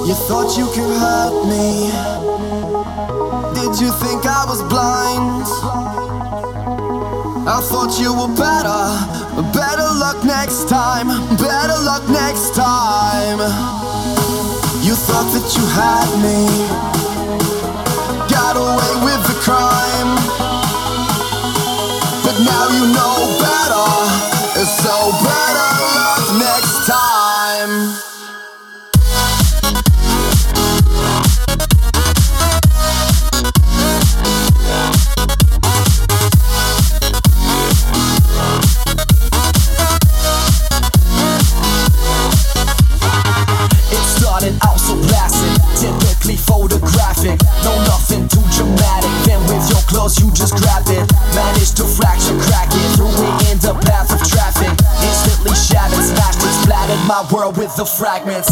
You thought you could hurt me. Did you think I was blind? I thought you were better. Better luck next time. Better luck next time. You thought that you had me. Got away with the crime. But now you know better. So better luck next time. Typically photographic, no nothing too dramatic. Then with your clothes you just grabbed it. Managed to fracture, crack it, threw it in the path of traffic. Instantly shattered, smashed it, splattered my world with the fragments.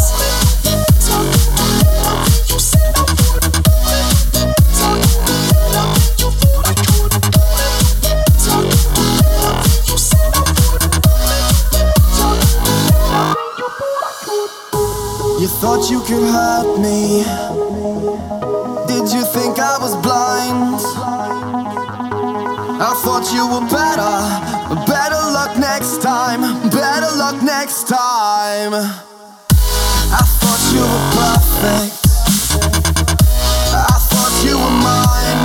You thought you could hurt me. Did you think I was blind? I thought you were better. Better luck next time. Better luck next time. I thought you were perfect. I thought you were mine.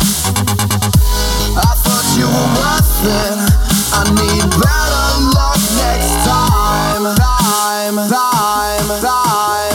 I thought you were worth it. I need better luck next time. Time, time, time.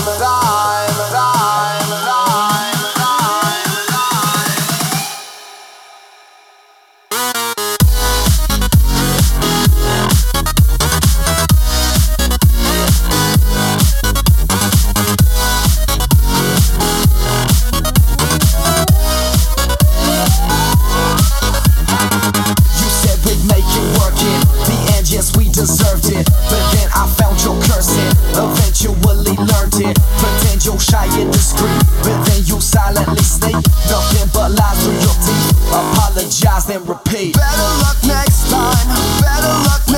Deserved it, but then I found your cursing. Eventually learned it. Pretend you're shy and discreet, but then you silently sneak. Nothing but lies through your teeth. Apologize then repeat. Better luck next time. Better luck